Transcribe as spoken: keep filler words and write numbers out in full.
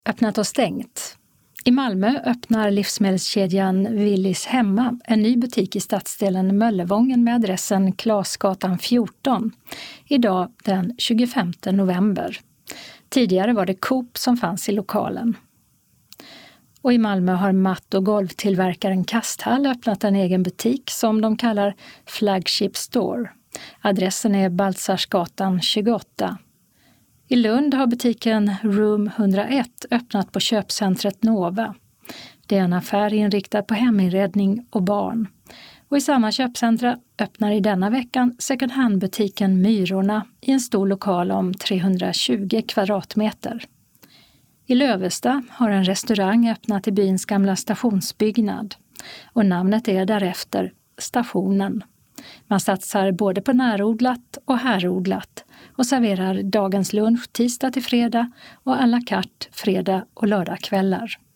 Öppnat och stängt. I Malmö öppnar livsmedelskedjan Willys Hemma en ny butik i stadsdelen Möllevången med adressen Klasgatan fjorton, idag den tjugofemte november. Tidigare var det Coop som fanns i lokalen. Och i Malmö har matt- och golvtillverkaren Kasthall öppnat en egen butik som de kallar Flagship Store. Adressen är Baltzarsgatan tjugoåtta. I Lund har butiken Room hundraett öppnat på köpcentret Nova. Det är en affär inriktad på heminredning och barn. Och i samma köpcentra öppnar i denna veckan second hand-butiken Myrorna i en stor lokal om trehundratjugo kvadratmeter. I Lövestad har en restaurang öppnat i byns gamla stationsbyggnad. Och namnet är därefter Stationen. Man satsar både på närodlat och härodlat och serverar dagens lunch tisdag till fredag och à la carte fredag och lördagskvällar.